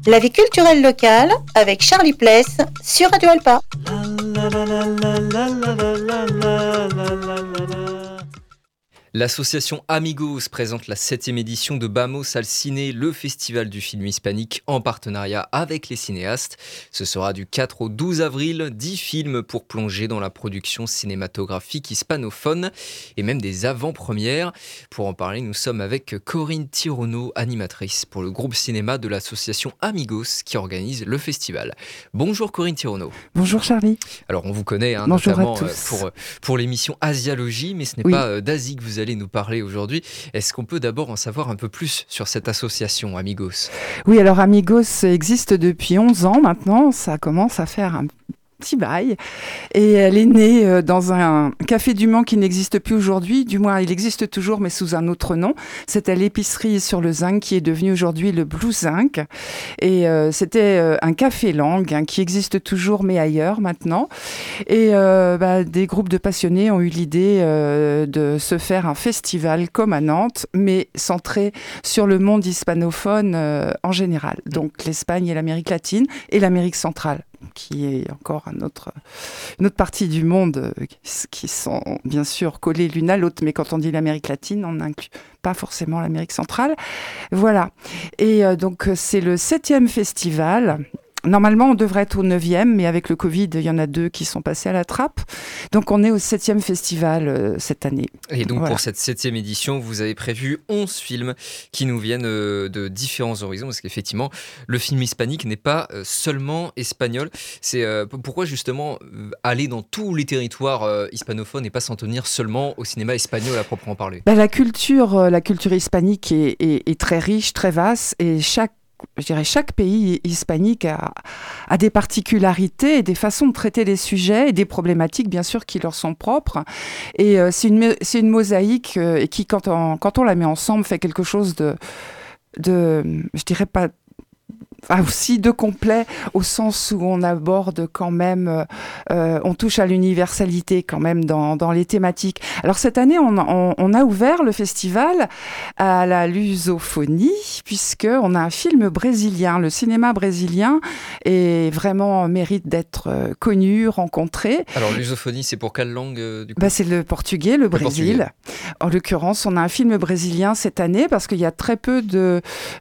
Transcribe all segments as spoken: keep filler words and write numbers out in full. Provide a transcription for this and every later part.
La vie culturelle locale avec Charlie Pless sur Radio Alpa. L'association Amigos présente la septième édition de Vamos al Cine, le festival du film hispanique en partenariat avec les cinéastes. Ce sera du quatre au douze avril, dix films pour plonger dans la production cinématographique hispanophone et même des avant-premières. Pour en parler, nous sommes avec Corinne Tirono, animatrice pour le groupe cinéma de l'association Amigos qui organise le festival. Bonjour Corinne Tirono. Bonjour Charlie. Alors on vous connaît hein, Bonjour notamment à tous. pour, pour l'émission Asialogie, mais ce n'est Oui. pas d'Asie que vous allez nous parler aujourd'hui. Est-ce qu'on peut d'abord en savoir un peu plus sur cette association Amigos ? Oui, alors Amigos existe depuis onze ans maintenant, ça commence à faire un petit bail, et elle est née dans un café du Mans qui n'existe plus aujourd'hui, du moins il existe toujours mais sous un autre nom. C'était l'épicerie sur le Zinc qui est devenu aujourd'hui le Blue Zinc, et euh, c'était euh, un café langue hein, qui existe toujours mais ailleurs maintenant, et euh, bah, des groupes de passionnés ont eu l'idée euh, de se faire un festival comme à Nantes mais centré sur le monde hispanophone euh, en général, donc l'Espagne et l'Amérique latine et l'Amérique centrale, qui est encore un autre, une autre partie du monde euh, qui sont bien sûr collées l'une à l'autre, mais quand on dit l'Amérique latine, on n'inclut pas forcément l'Amérique centrale. Voilà. Et euh, donc c'est le septième festival. Normalement, on devrait être au neuvième, mais avec le Covid, il y en a deux qui sont passés à la trappe. Donc, on est au septième festival euh, cette année. Et donc, voilà. Pour cette septième édition, vous avez prévu onze films qui nous viennent euh, de différents horizons, parce qu'effectivement, le film hispanique n'est pas euh, seulement espagnol. C'est euh, pourquoi, justement, euh, aller dans tous les territoires euh, hispanophones et pas s'en tenir seulement au cinéma espagnol à proprement parler ? Ben, la culture, euh, la culture hispanique est, est, est très riche, très vaste, et chaque Je dirais chaque pays hispanique a, a des particularités et des façons de traiter les sujets et des problématiques, bien sûr, qui leur sont propres. Et euh, c'est, une, c'est une mosaïque euh, qui, quand on, quand on la met ensemble, fait quelque chose de, de je dirais pas, ah, aussi de complet, au sens où on aborde quand même, euh, on touche à l'universalité quand même dans, dans les thématiques. Alors cette année, on, on, on a ouvert le festival à la lusophonie, puisqu'on a un film brésilien. Le cinéma brésilien est vraiment mérite d'être euh, connu, rencontré. Alors lusophonie, c'est pour quelle langue euh, du coup ? Bah, c'est le portugais, le, le Brésil. Portugais. En l'occurrence, on a un film brésilien cette année, parce qu'il y a très peu de...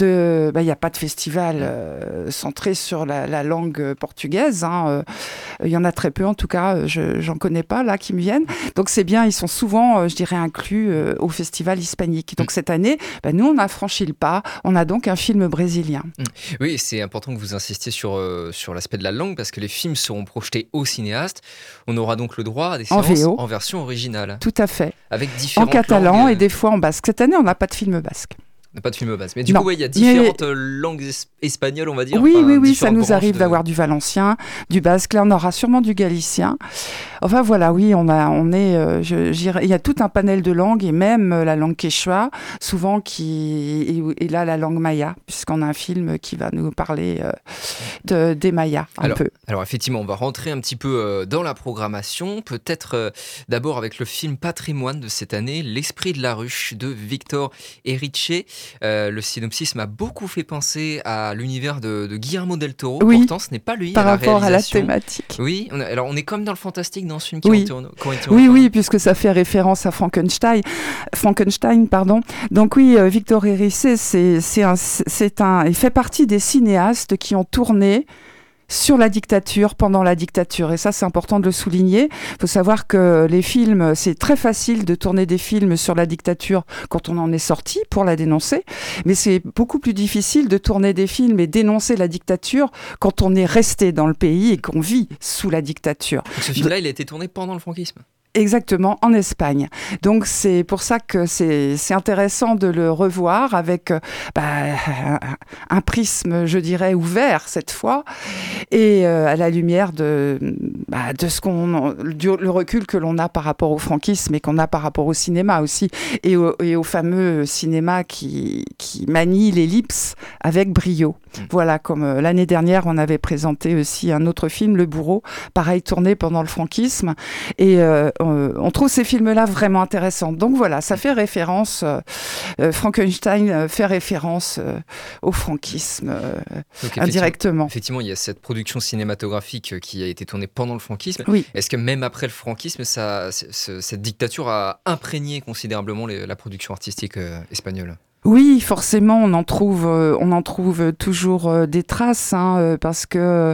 de bah, il n'y a pas de festival euh, centré sur la, la langue portugaise. Hein. Euh, il y en a très peu, en tout cas, je j'en connais pas là qui me viennent. Donc c'est bien, ils sont souvent, euh, je dirais, inclus euh, au festival hispanique. Donc cette année, bah, nous on a franchi le pas. On a donc un film brésilien. Oui, c'est important que vous insistiez sur euh, sur l'aspect de la langue parce que les films seront projetés aux cinéastes. On aura donc le droit à des séances en, V O. En version originale. Tout à fait. Avec différentes en catalan langues. Et des fois en basque. Cette année, on n'a pas de film basque. Pas de film basque. Mais du non. coup, il ouais, y a différentes mais... langues es- espagnoles, on va dire. Oui, enfin, oui, oui, ça nous arrive de... d'avoir du valencien, du basque. Là, on aura sûrement du galicien. Enfin, voilà, oui, on a, on est, euh, je, j'irai... il y a tout un panel de langues et même euh, la langue quechua, souvent qui et, et là la langue maya, puisqu'on a un film qui va nous parler euh, de, des mayas un alors, peu. Alors effectivement, on va rentrer un petit peu euh, dans la programmation. Peut-être euh, d'abord avec le film Patrimoine de cette année, L'Esprit de la ruche de Victor Erice. Euh, le synopsis m'a beaucoup fait penser à l'univers de, de Guillermo del Toro. Oui, pourtant ce n'est pas lui par à la rapport réalisation. à la thématique. Oui, on a, alors on est comme dans le fantastique dans ce film. Oui, oui, oui, puisque ça fait référence à Frankenstein, Frankenstein, pardon. Donc oui, euh, Victor Erice, c'est, c'est un, c'est un, il fait partie des cinéastes qui ont tourné sur la dictature, pendant la dictature. Et ça, c'est important de le souligner. Il faut savoir que les films, c'est très facile de tourner des films sur la dictature quand on en est sorti pour la dénoncer. Mais c'est beaucoup plus difficile de tourner des films et dénoncer la dictature quand on est resté dans le pays et qu'on vit sous la dictature. Donc ce film-là, il a été tourné pendant le franquisme. Exactement, en Espagne. Donc c'est pour ça que c'est, c'est intéressant de le revoir avec bah, un prisme, je dirais, ouvert cette fois, et euh, à la lumière de, bah, de ce qu'on, du, le recul que l'on a par rapport au franquisme et qu'on a par rapport au cinéma aussi, et au, et au fameux cinéma qui, qui manie l'ellipse avec brio. Mmh. Voilà, comme euh, l'année dernière, on avait présenté aussi un autre film, Le Bourreau, pareil tourné pendant le franquisme, et euh, euh, on trouve ces films-là vraiment intéressants. Donc voilà, ça fait référence, euh, euh, Frankenstein euh, fait référence euh, au franquisme euh, Donc, indirectement. Effectivement, il y a cette production cinématographique qui a été tournée pendant le franquisme. Oui. Est-ce que même après le franquisme, ça, c- c- cette dictature a imprégné considérablement les- la production artistique euh, espagnole ? Oui, forcément, on en trouve, euh, on en trouve toujours euh, des traces, hein, euh, parce que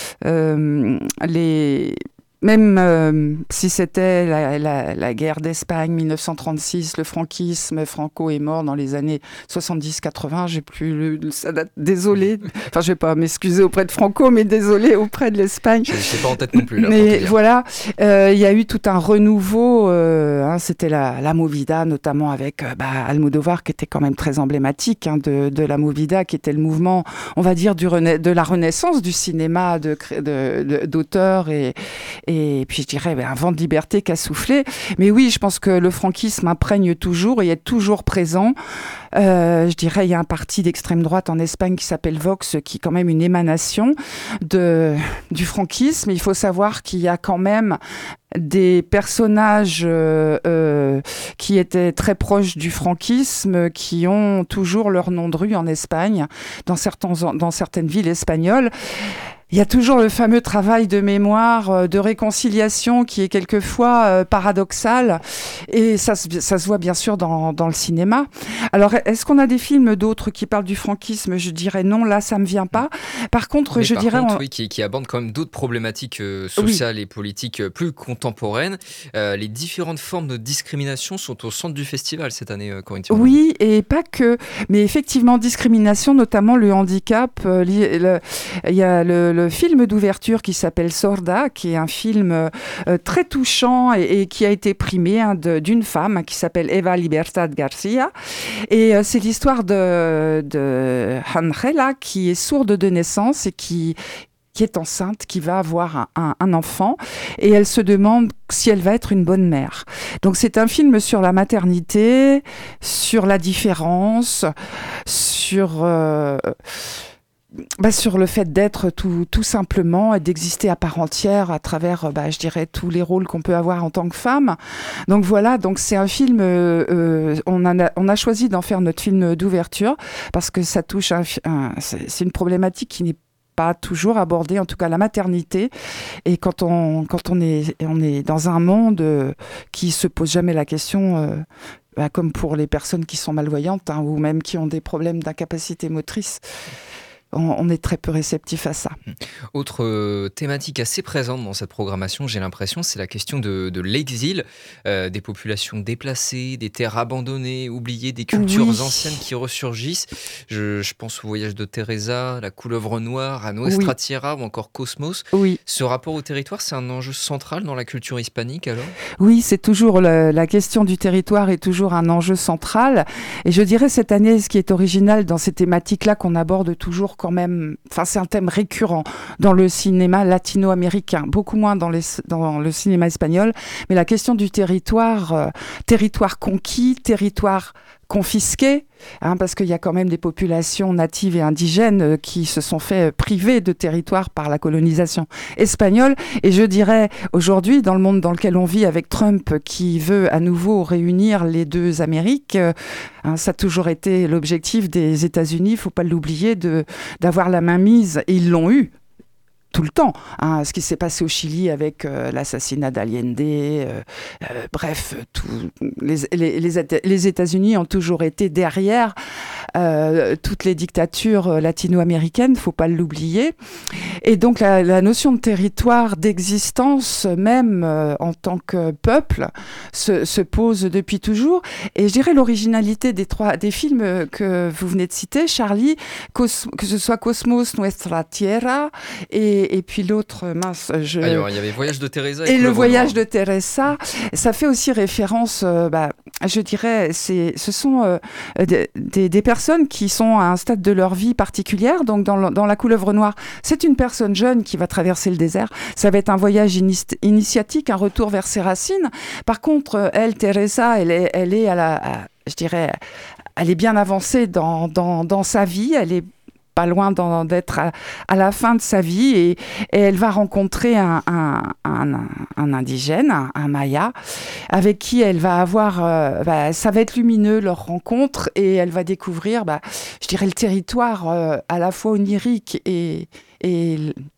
euh, les même euh, si c'était la, la, la guerre d'Espagne mille neuf cent trente-six, le franquisme, Franco est mort dans les années soixante-dix quatre-vingts, j'ai plus le, ça date, désolé, enfin je vais pas m'excuser auprès de Franco, mais désolé auprès de l'Espagne. Je n'ai pas en tête non plus. Là, mais voilà, il euh, y a eu tout un renouveau, euh, hein, c'était la, la Movida, notamment avec euh, bah, Almodovar, qui était quand même très emblématique hein, de, de la Movida, qui était le mouvement, on va dire, du rena- de la renaissance du cinéma de, de, de, d'auteurs et, et Et puis je dirais ben, un vent de liberté qui a soufflé. Mais oui, je pense que le franquisme imprègne toujours et est toujours présent. Euh, je dirais il y a un parti d'extrême droite en Espagne qui s'appelle Vox, qui est quand même une émanation de, du franquisme. Il faut savoir qu'il y a quand même des personnages euh, euh, qui étaient très proches du franquisme, qui ont toujours leur nom de rue en Espagne, dans, certains, dans certaines villes espagnoles. Il y a toujours le fameux travail de mémoire, de réconciliation qui est quelquefois euh, paradoxal, et ça, ça se voit bien sûr dans, dans le cinéma. Alors, est-ce qu'on a des films d'autres qui parlent du franquisme ? Je dirais non, là ça me vient pas. Par contre, Mais je par dirais... contre, on... oui, qui, qui abordent quand même d'autres problématiques euh, sociales oui. et politiques euh, plus contemporaines. Euh, les différentes formes de discrimination sont au centre du festival cette année, euh, Corinne Tirmont. Oui, et pas que, mais effectivement, discrimination, notamment le handicap. Euh, li- le- Il y a le, le le film d'ouverture qui s'appelle Sorda, qui est un film euh, très touchant et, et qui a été primé hein, de, d'une femme hein, qui s'appelle Eva Libertad Garcia. Et euh, c'est l'histoire de, de Angela qui est sourde de naissance et qui qui est enceinte, qui va avoir un, un, un enfant, et elle se demande si elle va être une bonne mère. Donc c'est un film sur la maternité, sur la différence, sur... Euh, Bah sur le fait d'être tout, tout simplement et d'exister à part entière à travers, bah, je dirais, tous les rôles qu'on peut avoir en tant que femme. Donc voilà, donc c'est un film, euh, euh, on, a, on a choisi d'en faire notre film d'ouverture parce que ça touche, un, un, c'est, c'est une problématique qui n'est pas toujours abordée, en tout cas la maternité. Et quand on, quand on, est, on est dans un monde euh, qui se pose jamais la question... Euh, bah, comme pour les personnes qui sont malvoyantes hein, ou même qui ont des problèmes d'incapacité motrice, on est très peu réceptif à ça. Autre euh, thématique assez présente dans cette programmation, j'ai l'impression, c'est la question de, de l'exil, euh, des populations déplacées, des terres abandonnées, oubliées, des cultures oui. anciennes qui ressurgissent. Je, je pense au voyage de Teresa, la couleuvre noire, à Nuestra oui. Tierra ou encore Cosmos. Oui. Ce rapport au territoire, c'est un enjeu central dans la culture hispanique alors ? Oui, c'est toujours le, la question du territoire est toujours un enjeu central. Et je dirais cette année, ce qui est original dans ces thématiques-là qu'on aborde toujours quand même, enfin c'est un thème récurrent dans le cinéma latino-américain, beaucoup moins dans, les, dans le cinéma espagnol, mais la question du territoire, euh, territoire conquis, territoire confisqué, hein, parce qu'il y a quand même des populations natives et indigènes euh, qui se sont fait euh, priver de territoire par la colonisation espagnole. Et je dirais aujourd'hui, dans le monde dans lequel on vit avec Trump qui veut à nouveau réunir les deux Amériques, euh, hein, ça a toujours été l'objectif des États-Unis, il ne faut pas l'oublier, de, d'avoir la main mise, et ils l'ont eu. Tout le temps, hein, ce qui s'est passé au Chili avec euh, l'assassinat d'Allende, euh, euh, bref, tout, les, les, les, les États-Unis ont toujours été derrière euh, toutes les dictatures latino-américaines, il ne faut pas l'oublier. Et donc la, la notion de territoire, d'existence, même euh, en tant que peuple, se, se pose depuis toujours. Et je dirais l'originalité des, trois, des films que vous venez de citer, Charlie, Cos- que ce soit Cosmos, Nuestra Tierra, et Et, et puis l'autre, mince, je... Alors, il y avait Voyage de Teresa. Et, et le Voyage de Teresa, ça fait aussi référence, euh, bah, je dirais, c'est, ce sont euh, des, des, des personnes qui sont à un stade de leur vie particulière. Donc, dans, dans La couleuvre noire, c'est une personne jeune qui va traverser le désert. Ça va être un voyage ini- initiatique, un retour vers ses racines. Par contre, elle, Teresa, elle est, elle est à la, à, je dirais, elle est bien avancée dans, dans, dans sa vie. Elle est pas loin d'en, d'être à, à la fin de sa vie et, et elle va rencontrer un, un, un, un indigène, un, un Maya, avec qui elle va avoir, euh, bah, ça va être lumineux leur rencontre et elle va découvrir, bah, je dirais, le territoire euh, à la fois onirique et, et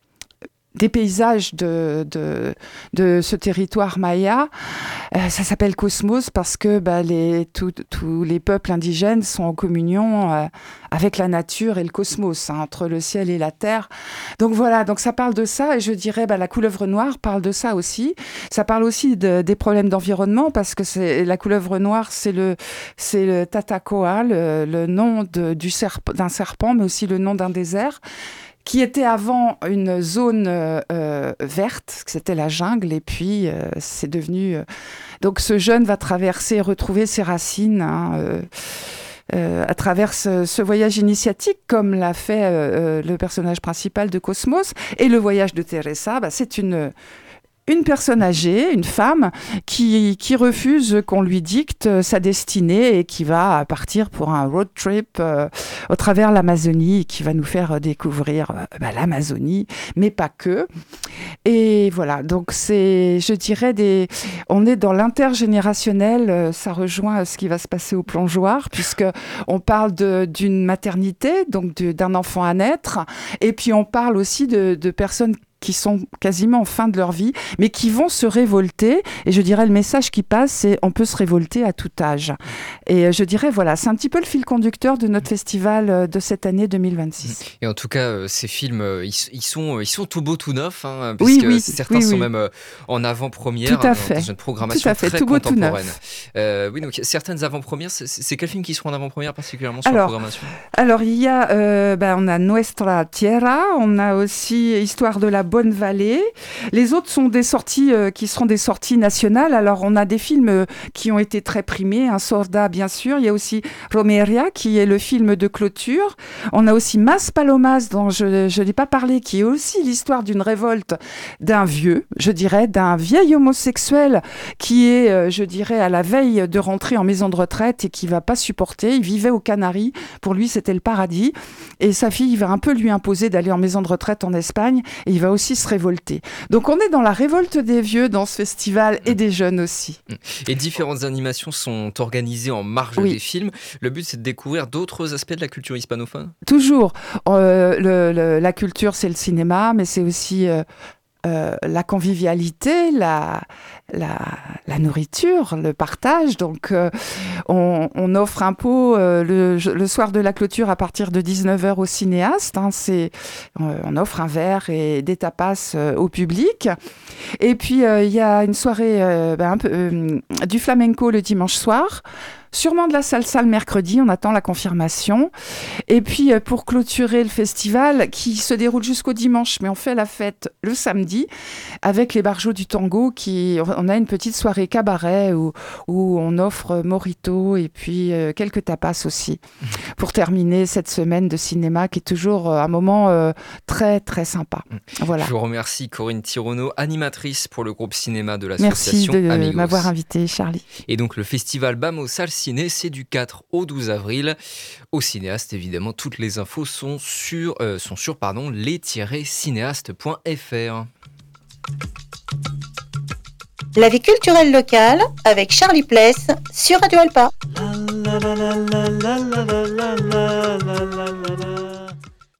des paysages de, de, de ce territoire maya. Euh, ça s'appelle Cosmos parce que bah, les, tous les peuples indigènes sont en communion euh, avec la nature et le cosmos, hein, entre le ciel et la terre. Donc voilà, donc ça parle de ça et je dirais bah, la couleuvre noire parle de ça aussi. Ça parle aussi de, des problèmes d'environnement parce que c'est, la couleuvre noire, c'est le, c'est le Tatacoa, le, le nom de, du serp, d'un serpent, mais aussi le nom d'un désert, qui était avant une zone euh, verte, c'était la jungle, et puis euh, c'est devenu... Euh... Donc ce jeune va traverser, retrouver ses racines hein, euh, euh, à travers ce, ce voyage initiatique, comme l'a fait euh, le personnage principal de Cosmos. Et le voyage de Teresa, bah, c'est une... Une personne âgée, une femme, qui, qui refuse qu'on lui dicte sa destinée et qui va partir pour un road trip euh, au travers l'Amazonie et qui va nous faire découvrir euh, bah, l'Amazonie, mais pas que. Et voilà, donc c'est, je dirais, des, on est dans l'intergénérationnel, euh, ça rejoint ce qui va se passer au plongeoir, puisqu'on parle de, d'une maternité, donc de, d'un enfant à naître, et puis on parle aussi de, de personnes qui sont quasiment en fin de leur vie, mais qui vont se révolter. Et je dirais, le message qui passe, c'est on peut se révolter à tout âge. Et je dirais, voilà, c'est un petit peu le fil conducteur de notre festival de cette année deux mille vingt-six. Et en tout cas, ces films, ils, ils, sont, ils sont tout beaux, tout neufs, hein, oui, puisque oui, certains oui, sont oui. même en avant-première, tout à dans, fait. dans une programmation tout à fait, très tout beau, contemporaine. Tout euh, oui, donc certaines avant-premières, c'est, c'est quels films qui seront en avant-première particulièrement sur alors, la programmation? Alors, il y a, euh, ben, on a Nuestra Tierra, on a aussi Histoire de la Bonne Vallée. Les autres sont des sorties euh, qui seront des sorties nationales. Alors, on a des films euh, qui ont été très primés. Un Sorda, bien sûr. Il y a aussi Romeria, qui est le film de clôture. On a aussi Mas Palomas, dont je ne l'ai pas parlé, qui est aussi l'histoire d'une révolte d'un vieux, je dirais, d'un vieil homosexuel qui est, euh, je dirais, à la veille de rentrer en maison de retraite et qui ne va pas supporter. Il vivait aux Canaries. Pour lui, c'était le paradis. Et sa fille va un peu lui imposer d'aller en maison de retraite en Espagne. Et il va aussi se révolter. Donc on est dans la révolte des vieux dans ce festival et des jeunes aussi. Et différentes animations sont organisées en marge oui. des films. Le but, c'est de découvrir d'autres aspects de la culture hispanophone ? Toujours. Euh, le, le, la culture, c'est le cinéma, mais c'est aussi... Euh, Euh, la convivialité, la, la, la nourriture, le partage. Donc, euh, on, on offre un pot euh, le, le soir de la clôture à partir de dix-neuf heures aux cinéastes. Hein, c'est, euh, on offre un verre et des tapas euh, au public. Et puis, il euh, y a une soirée euh, ben, un peu, euh, du flamenco le dimanche soir. Sûrement de la salsa le mercredi, on attend la confirmation. Et puis, pour clôturer le festival, qui se déroule jusqu'au dimanche, mais on fait la fête le samedi, avec les Barjots du Tango, qui, on a une petite soirée cabaret où, où on offre mojito et puis euh, quelques tapas aussi, pour terminer cette semaine de cinéma, qui est toujours un moment euh, très, très sympa. Voilà. Je vous remercie, Corinne Tirono, animatrice pour le groupe cinéma de l'association Merci de Amigos. m'avoir invité, Charlie. Et donc, le festival Bamo Salsine, c'est du quatre au douze avril. Au cinéaste, évidemment, toutes les infos sont sur, euh, sont sur pardon, les tiret cinéastes point f r. La vie culturelle locale avec Charlie Pless sur Radio Alpa. La, la, la, la, la, la, la, la, la, la.